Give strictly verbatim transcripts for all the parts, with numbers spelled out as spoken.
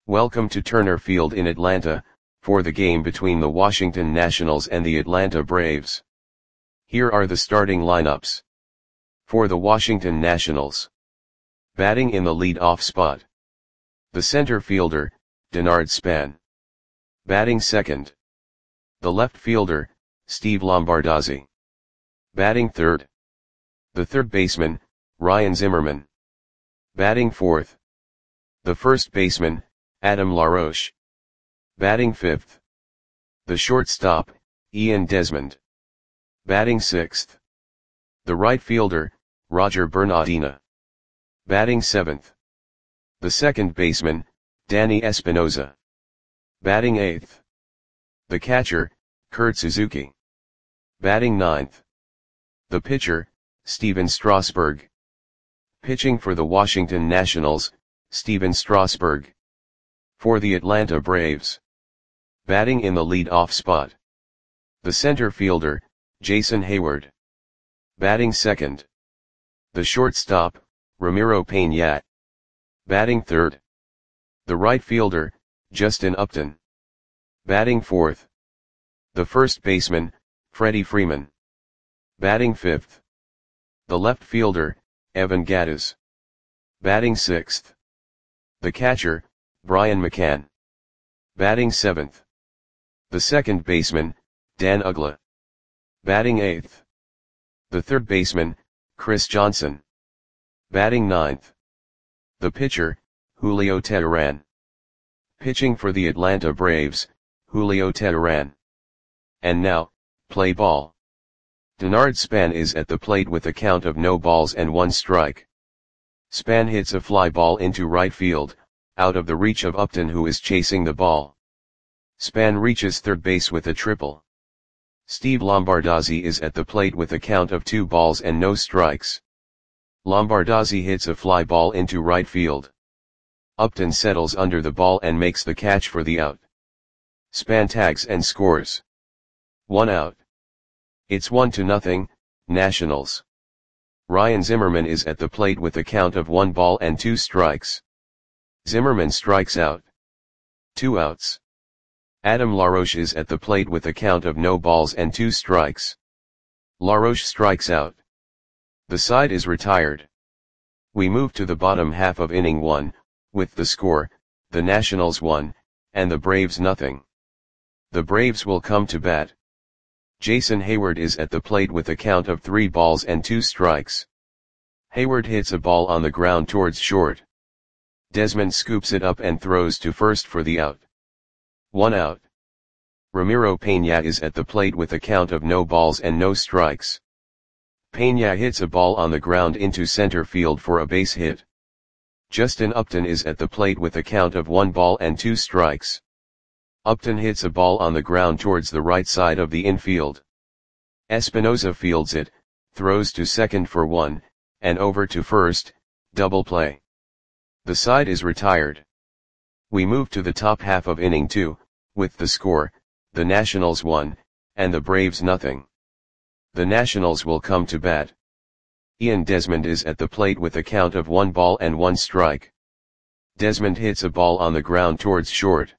Welcome to Turner Field in Atlanta, for the game between the Washington Nationals and the Atlanta Braves. Here are the starting lineups. For the Washington Nationals. Batting in the lead-off spot. The center fielder, Denard Span. Batting second. The left fielder, Steve Lombardozzi. Batting third. The third baseman, Ryan Zimmerman. Batting fourth. The first baseman, Adam LaRoche. Batting fifth. The shortstop, Ian Desmond. Batting sixth. The right fielder, Roger Bernardina. Batting seventh. The second baseman, Danny Espinoza. Batting eighth. The catcher, Kurt Suzuki. Batting ninth. The pitcher, Stephen Strasburg. Pitching for the Washington Nationals, Stephen Strasburg. For the Atlanta Braves. Batting in the lead-off spot. The center fielder, Jason Heyward. Batting second. The shortstop, Ramiro Peña. Batting third. The right fielder, Justin Upton. Batting fourth. The first baseman, Freddie Freeman. Batting fifth. The left fielder, Evan Gattis. Batting sixth. The catcher, Brian McCann. Batting seventh. The second baseman, Dan Uggla. Batting eighth. The third baseman, Chris Johnson. Batting ninth. The pitcher, Julio Teheran. Pitching for the Atlanta Braves, Julio Teheran. And now, play ball. Denard Span is at the plate with a count of no balls and one strike. Span hits a fly ball into right field, out of the reach of Upton, who is chasing the ball. Span reaches third base with a triple. Steve Lombardozzi is at the plate with a count of two balls and no strikes. Lombardozzi hits a fly ball into right field. Upton settles under the ball and makes the catch for the out. Span tags and scores. One out. It's one to nothing, Nationals. Ryan Zimmerman is at the plate with a count of one ball and two strikes. Zimmerman strikes out. Two outs. Adam LaRoche is at the plate with a count of no balls and two strikes. LaRoche strikes out. The side is retired. We move to the bottom half of inning one, with the score, the Nationals one, and the Braves nothing. The Braves will come to bat. Jason Heyward is at the plate with a count of three balls and two strikes. Heyward hits a ball on the ground towards short. Desmond scoops it up and throws to first for the out. One out. Ramiro Peña is at the plate with a count of no balls and no strikes. Peña hits a ball on the ground into center field for a base hit. Justin Upton is at the plate with a count of one ball and two strikes. Upton hits a ball on the ground towards the right side of the infield. Espinoza fields it, throws to second for one, and over to first, double play. The side is retired. We move to the top half of inning two, with the score, the Nationals one, and the Braves nothing. The Nationals will come to bat. Ian Desmond is at the plate with a count of one ball and one strike. Desmond hits a ball on the ground towards short.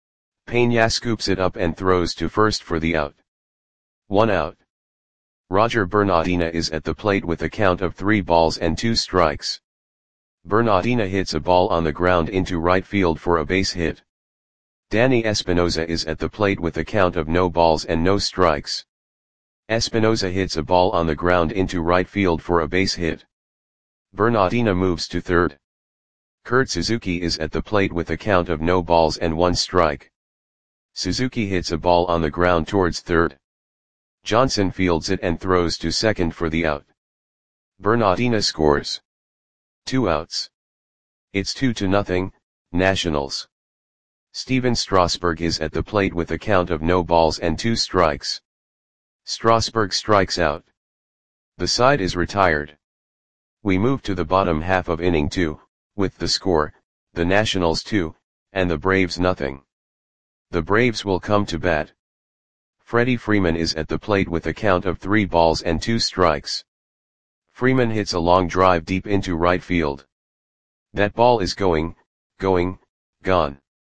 Peña scoops it up and throws to first for the out. One out. Roger Bernardina is at the plate with a count of three balls and two strikes. Bernardina hits a ball on the ground into right field for a base hit. Danny Espinoza is at the plate with a count of no balls and no strikes. Espinoza hits a ball on the ground into right field for a base hit. Bernardina moves to third. Kurt Suzuki is at the plate with a count of no balls and one strike. Suzuki hits a ball on the ground towards third. Johnson fields it and throws to second for the out. Bernardina scores. Two outs. It's two to nothing, Nationals. Stephen Strasburg is at the plate with a count of no balls and two strikes. Strasburg strikes out. The side is retired. We move to the bottom half of inning two, with the score, the Nationals two, and the Braves nothing. The Braves will come to bat. Freddie Freeman is at the plate with a count of three balls and two strikes. Freeman hits a long drive deep into right field. That ball is going, going, gone.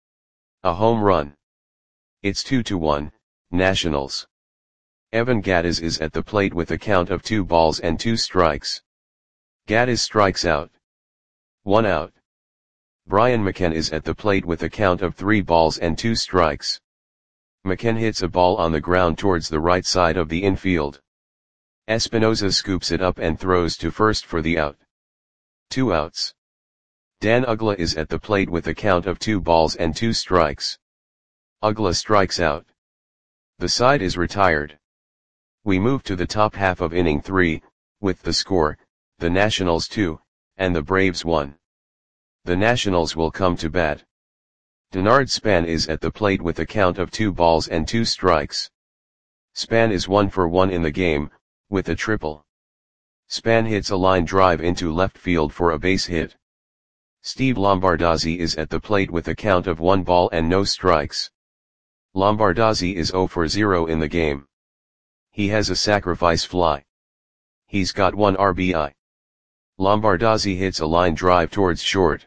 A home run. It's two to one, Nationals. Evan Gattis is at the plate with a count of two balls and two strikes. Gattis strikes out. One out. Brian McCann is at the plate with a count of three balls and two strikes. McCann hits a ball on the ground towards the right side of the infield. Espinosa scoops it up and throws to first for the out. Two outs. Dan Uggla is at the plate with a count of two balls and two strikes. Uggla strikes out. The side is retired. We move to the top half of inning three, with the score, the Nationals two, and the Braves one. The Nationals will come to bat. Denard Span is at the plate with a count of two balls and two strikes. Span is one for one in the game, with a triple. Span hits a line drive into left field for a base hit. Steve Lombardozzi is at the plate with a count of one ball and no strikes. Lombardozzi is zero for zero in the game. He has a sacrifice fly. He's got one R B I. Lombardozzi hits a line drive towards short.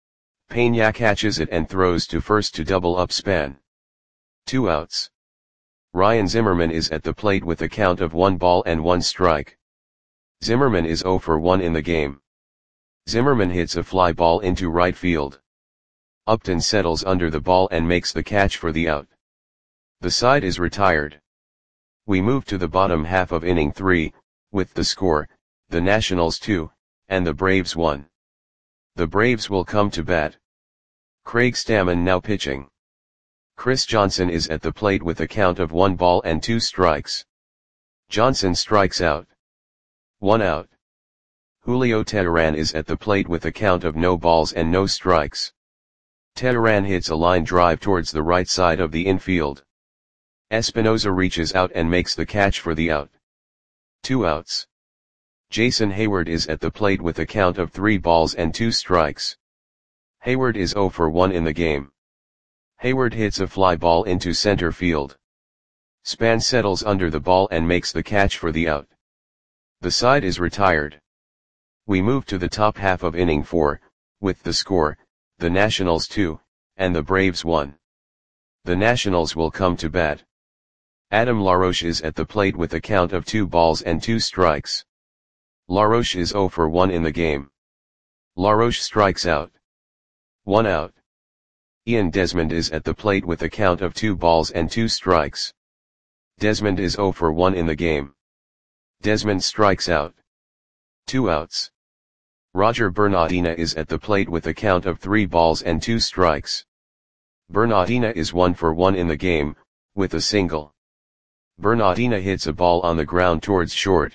Peña catches it and throws to first to double up Span. Two outs. Ryan Zimmerman is at the plate with a count of one ball and one strike. Zimmerman is zero for one in the game. Zimmerman hits a fly ball into right field. Upton settles under the ball and makes the catch for the out. The side is retired. We move to the bottom half of inning three, with the score, the Nationals two, and the Braves one. The Braves will come to bat. Craig Stammen now pitching. Chris Johnson is at the plate with a count of one ball and two strikes. Johnson strikes out. One out. Julio Teheran is at the plate with a count of no balls and no strikes. Teheran hits a line drive towards the right side of the infield. Espinosa reaches out and makes the catch for the out. Two outs. Jason Hayward is at the plate with a count of three balls and two strikes. Hayward is zero for one in the game. Hayward hits a fly ball into center field. Span settles under the ball and makes the catch for the out. The side is retired. We move to the top half of inning four, with the score, the Nationals two, and the Braves one. The Nationals will come to bat. Adam LaRoche is at the plate with a count of two balls and two strikes. LaRoche is zero for one in the game. LaRoche strikes out. One out. Ian Desmond is at the plate with a count of two balls and two strikes. Desmond is zero for one in the game. Desmond strikes out. Two outs. Roger Bernardina is at the plate with a count of three balls and two strikes. Bernardina is one for one in the game, with a single. Bernardina hits a ball on the ground towards short.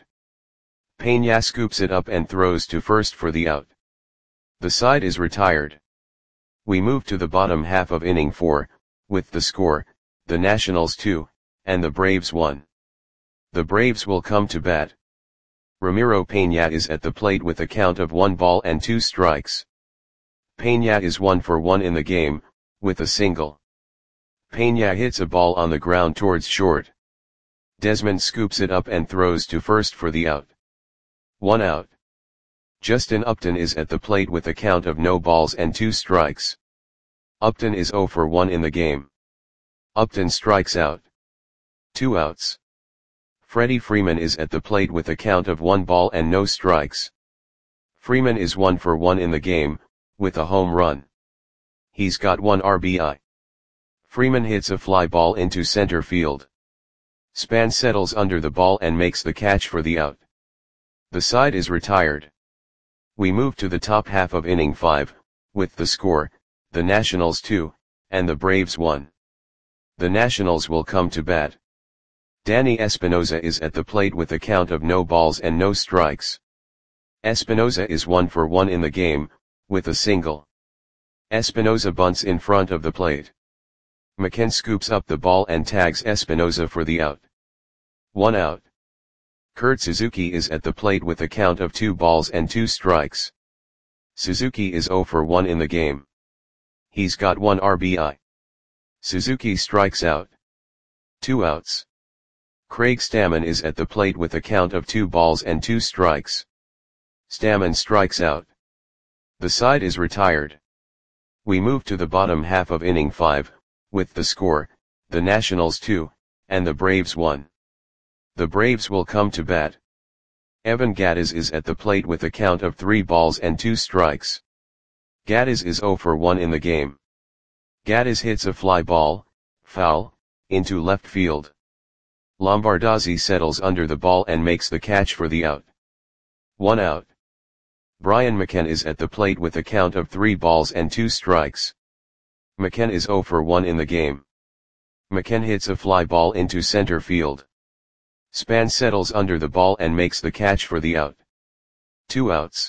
Peña scoops it up and throws to first for the out. The side is retired. We move to the bottom half of inning four, with the score, the Nationals two, and the Braves one. The Braves will come to bat. Ramiro Peña is at the plate with a count of one ball and two strikes. Peña is one for one in the game, with a single. Peña hits a ball on the ground towards short. Desmond scoops it up and throws to first for the out. One out. Justin Upton is at the plate with a count of no balls and two strikes. Upton is zero for one in the game. Upton strikes out. Two outs. Freddie Freeman is at the plate with a count of one ball and no strikes. Freeman is one for one in the game, with a home run. He's got one R B I. Freeman hits a fly ball into center field. Span settles under the ball and makes the catch for the out. The side is retired. We move to the top half of inning five, with the score, the Nationals two, and the Braves one. The Nationals will come to bat. Danny Espinosa is at the plate with a count of no balls and no strikes. Espinosa is one for one in the game, with a single. Espinosa bunts in front of the plate. McCann scoops up the ball and tags Espinosa for the out. One out. Kurt Suzuki is at the plate with a count of two balls and two strikes. Suzuki is zero for one in the game. He's got one R B I. Suzuki strikes out. Two outs. Craig Stammen is at the plate with a count of two balls and two strikes. Stammen strikes out. The side is retired. We move to the bottom half of inning five, with the score, the Nationals two, and the Braves one. The Braves will come to bat. Evan Gattis is at the plate with a count of three balls and two strikes. Gattis is zero for one in the game. Gattis hits a fly ball, foul, into left field. Lombardozzi settles under the ball and makes the catch for the out. One out. Brian McCann is at the plate with a count of three balls and two strikes. McCann is zero for one in the game. McCann hits a fly ball into center field. Span settles under the ball and makes the catch for the out. Two outs.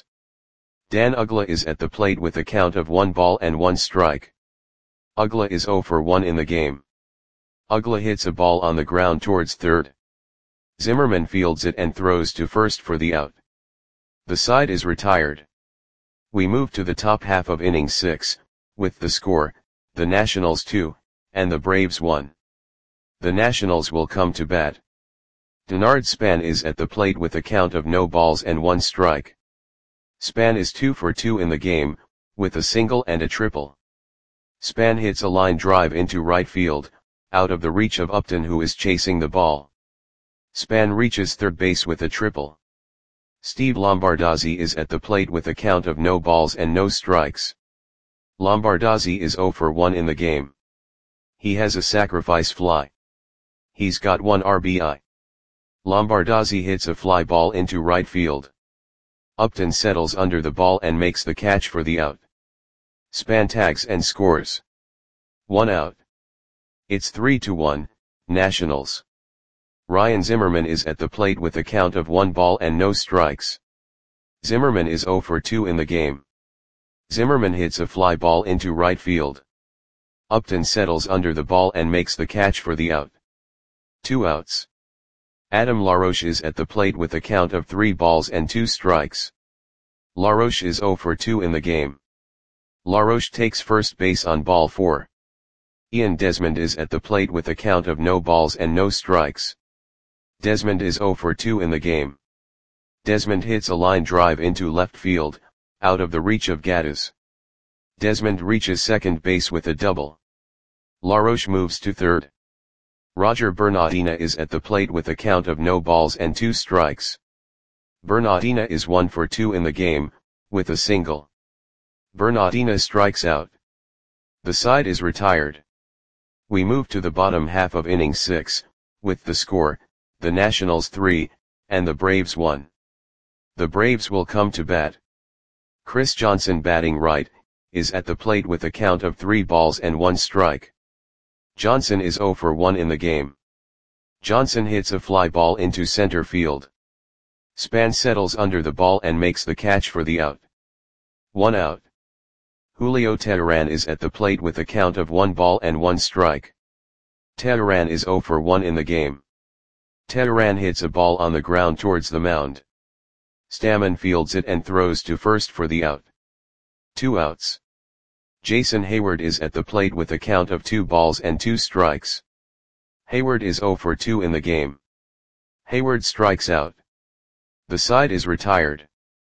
Dan Uggla is at the plate with a count of one ball and one strike. Uggla is zero for one in the game. Uggla hits a ball on the ground towards third. Zimmerman fields it and throws to first for the out. The side is retired. We move to the top half of inning six, with the score, the Nationals two, and the Braves one. The Nationals will come to bat. Denard Span is at the plate with a count of no balls and one strike. Span is two for two in the game, with a single and a triple. Span hits a line drive into right field, out of the reach of Upton, who is chasing the ball. Span reaches third base with a triple. Steve Lombardozzi is at the plate with a count of no balls and no strikes. Lombardozzi is zero for one in the game. He has a sacrifice fly. He's got one R B I. Lombardozzi hits a fly ball into right field. Upton settles under the ball and makes the catch for the out. Span tags and scores. One out. It's three to one, Nationals. Ryan Zimmerman is at the plate with a count of one ball and no strikes. Zimmerman is zero for two in the game. Zimmerman hits a fly ball into right field. Upton settles under the ball and makes the catch for the out. Two outs. Adam LaRoche is at the plate with a count of three balls and two strikes. LaRoche is zero for two in the game. LaRoche takes first base on ball four. Ian Desmond is at the plate with a count of no balls and no strikes. Desmond is zero for two in the game. Desmond hits a line drive into left field, out of the reach of Gattis. Desmond reaches second base with a double. LaRoche moves to third. Roger Bernardina is at the plate with a count of no balls and two strikes. Bernardina is one for two in the game, with a single. Bernardina strikes out. The side is retired. We move to the bottom half of inning six, with the score, the Nationals three, and the Braves one. The Braves will come to bat. Chris Johnson, batting right, is at the plate with a count of three balls and one strike. Johnson is zero for one in the game. Johnson hits a fly ball into center field. Span settles under the ball and makes the catch for the out. One out. Julio Teheran is at the plate with a count of one ball and one strike. Teheran is zero for one in the game. Teheran hits a ball on the ground towards the mound. Stammen fields it and throws to first for the out. Two outs. Jason Hayward is at the plate with a count of two balls and two strikes. Hayward is zero for two in the game. Hayward strikes out. The side is retired.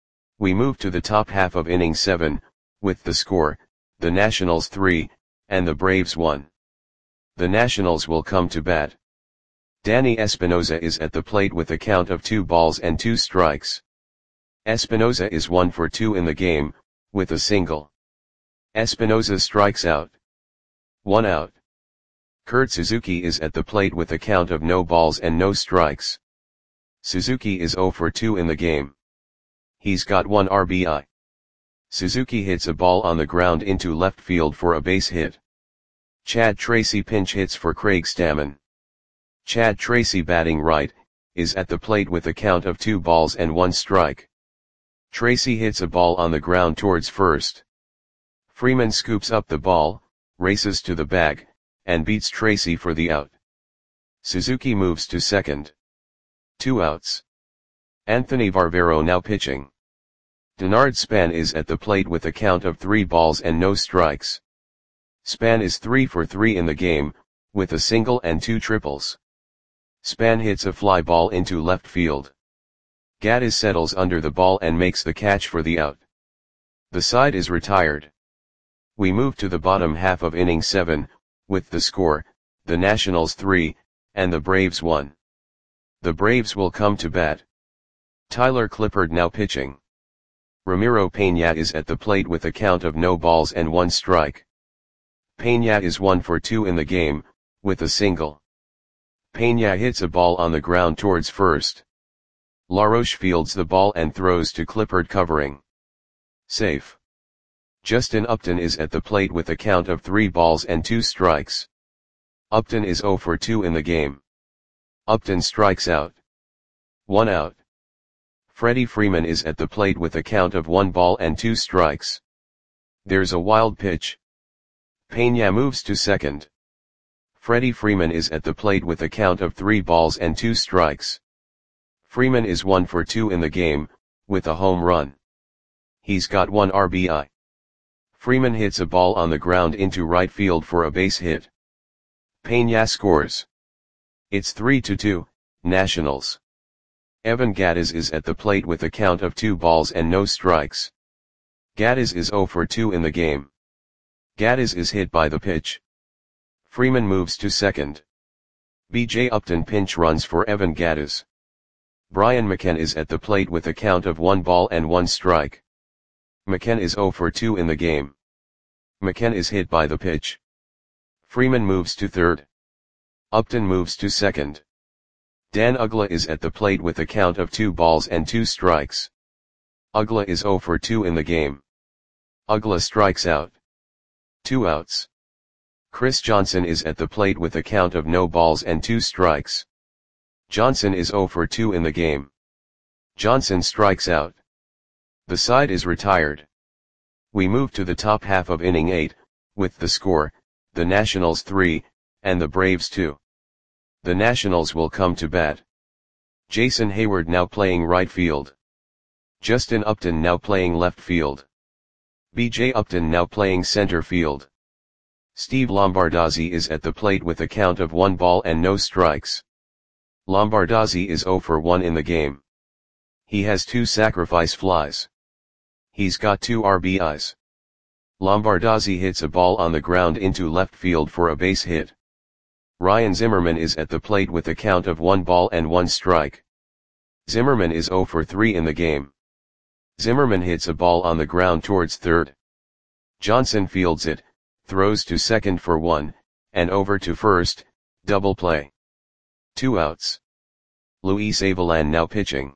We move to the top half of inning seven, with the score, the Nationals three, and the Braves one. The Nationals will come to bat. Danny Espinosa is at the plate with a count of two balls and two strikes. Espinosa is one for two in the game, with a single. Espinosa strikes out. One out. Kurt Suzuki is at the plate with a count of no balls and no strikes. Suzuki is zero for two in the game. He's got one R B I. Suzuki hits a ball on the ground into left field for a base hit. Chad Tracy pinch hits for Craig Stammen. Chad Tracy, batting right, is at the plate with a count of two balls and one strike. Tracy hits a ball on the ground towards first. Freeman scoops up the ball, races to the bag, and beats Tracy for the out. Suzuki moves to second. Two outs. Anthony Barbero now pitching. Denard Span is at the plate with a count of three balls and no strikes. Span is three for three in the game, with a single and two triples. Span hits a fly ball into left field. Gattis settles under the ball and makes the catch for the out. The side is retired. We move to the bottom half of inning seven, with the score, the Nationals three, and the Braves one. The Braves will come to bat. Tyler Clippard now pitching. Ramiro Peña is at the plate with a count of no balls and one strike. Peña is one for two in the game, with a single. Peña hits a ball on the ground towards first. LaRoche fields the ball and throws to Clippard covering. Safe. Justin Upton is at the plate with a count of three balls and two strikes. Upton is zero for two in the game. Upton strikes out. One out. Freddie Freeman is at the plate with a count of one ball and two strikes. There's a wild pitch. Peña moves to second. Freddie Freeman is at the plate with a count of three balls and two strikes. Freeman is one for two in the game, with a home run. He's got one R B I. Freeman hits a ball on the ground into right field for a base hit. Peña scores. It's three to two, Nationals. Evan Gattis is at the plate with a count of two balls and no strikes. Gattis is zero for two in the game. Gattis is hit by the pitch. Freeman moves to second. B J Upton pinch runs for Evan Gattis. Brian McCann is at the plate with a count of one ball and one strike. McCann is zero for two in the game. McCann is hit by the pitch. Freeman moves to third. Upton moves to second. Dan Uggla is at the plate with a count of two balls and two strikes. Uggla is zero for two in the game. Uggla strikes out. Two outs. Chris Johnson is at the plate with a count of no balls and two strikes. Johnson is zero for two in the game. Johnson strikes out. The side is retired. We move to the top half of inning eight, with the score, the Nationals three, and the Braves two. The Nationals will come to bat. Jason Hayward now playing right field. Justin Upton now playing left field. B J Upton now playing center field. Steve Lombardozzi is at the plate with a count of one ball and no strikes. Lombardozzi is zero for one in the game. He has two sacrifice flies. He's got two R B Is. Lombardozzi hits a ball on the ground into left field for a base hit. Ryan Zimmerman is at the plate with a count of one ball and one strike. Zimmerman is zero for three in the game. Zimmerman hits a ball on the ground towards third. Johnson fields it, throws to second for one, and over to first, double play. Two outs. Luis Avilan now pitching.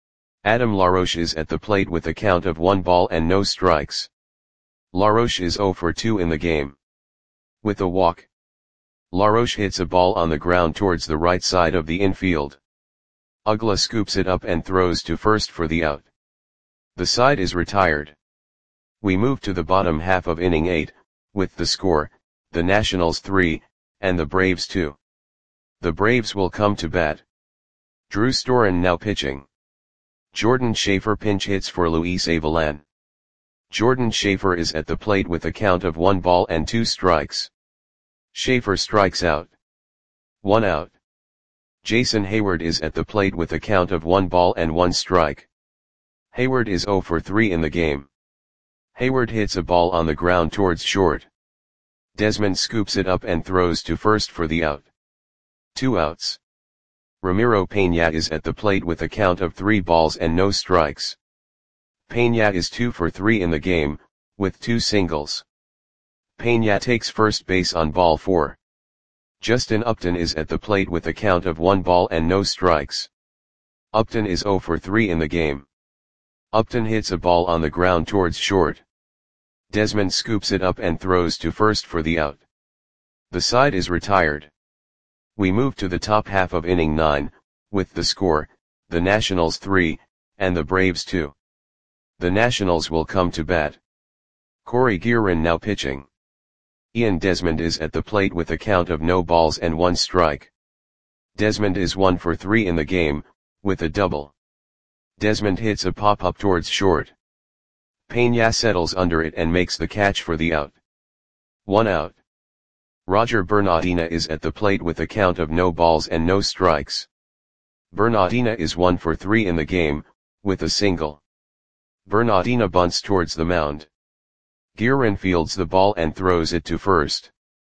Adam LaRoche is at the plate with a count of one ball and no strikes. LaRoche is zero for two in the game. With a walk. LaRoche hits a ball on the ground towards the right side of the infield. Uggla scoops it up and throws to first for the out. The side is retired. We move to the bottom half of inning eight, with the score, the Nationals three, and the Braves two. The Braves will come to bat. Drew Storen now pitching. Jordan Schaefer pinch hits for Luis Avilan. Jordan Schaefer is at the plate with a count of one ball and two strikes. Schaefer strikes out. One out. Jason Hayward is at the plate with a count of one ball and one strike. Hayward is zero for three in the game. Hayward hits a ball on the ground towards short. Desmond scoops it up and throws to first for the out. Two outs. Ramiro Peña is at the plate with a count of three balls and no strikes. Peña is two for three in the game, with two singles. Peña takes first base on ball four. Justin Upton is at the plate with a count of one ball and no strikes. Upton is zero for three in the game. Upton hits a ball on the ground towards short. Desmond scoops it up and throws to first for the out. The side is retired. We move to the top half of inning nine, with the score, the Nationals three, and the Braves two. The Nationals will come to bat. Corey Guerin now pitching. Ian Desmond is at the plate with a count of no balls and one strike. Desmond is one for three in the game, with a double. Desmond hits a pop-up towards short. Peña settles under it and makes the catch for the out. One out. Roger Bernardina is at the plate with a count of no balls and no strikes. Bernardina is one for three in the game, with a single. Bernardina bunts towards the mound. Guerin fields the ball and throws it to first.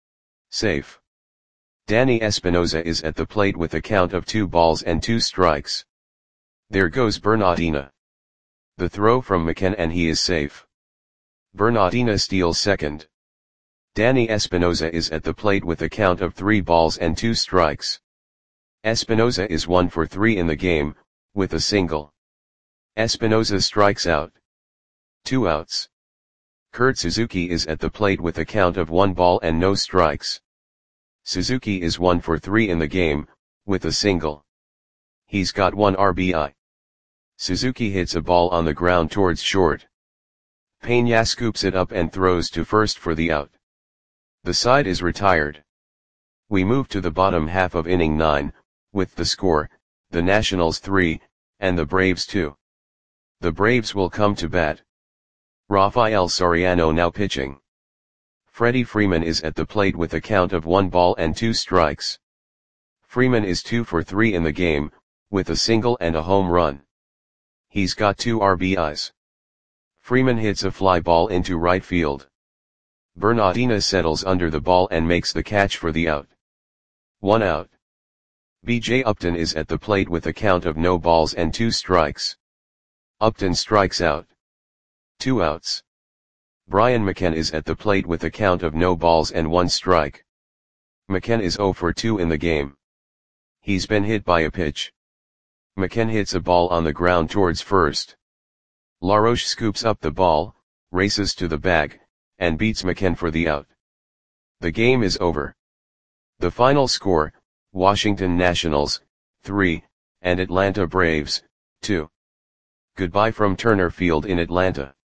Safe. Danny Espinosa is at the plate with a count of two balls and two strikes. There goes Bernardina. The throw from McCann and he is safe. Bernardina steals second. Danny Espinosa is at the plate with a count of three balls and two strikes. Espinosa is one for three in the game, with a single. Espinosa strikes out. Two outs. Kurt Suzuki is at the plate with a count of one ball and no strikes. Suzuki is one for three in the game, with a single. He's got one R B I. Suzuki hits a ball on the ground towards short. Peña scoops it up and throws to first for the out. The side is retired. We move to the bottom half of inning nine, with the score, the Nationals three, and the Braves two. The Braves will come to bat. Rafael Soriano now pitching. Freddie Freeman is at the plate with a count of one ball and two strikes. Freeman is two for three in the game, with a single and a home run. He's got two R B Is. Freeman hits a fly ball into right field. Bernardina settles under the ball and makes the catch for the out. One out. B J Upton is at the plate with a count of no balls and two strikes. Upton strikes out. Two outs. Brian McCann is at the plate with a count of no balls and one strike. McCann is zero for two in the game. He's been hit by a pitch. McCann hits a ball on the ground towards first. LaRoche scoops up the ball, races to the bag, and beats McCann for the out. The game is over. The final score, Washington Nationals, three, and Atlanta Braves, two. Goodbye from Turner Field in Atlanta.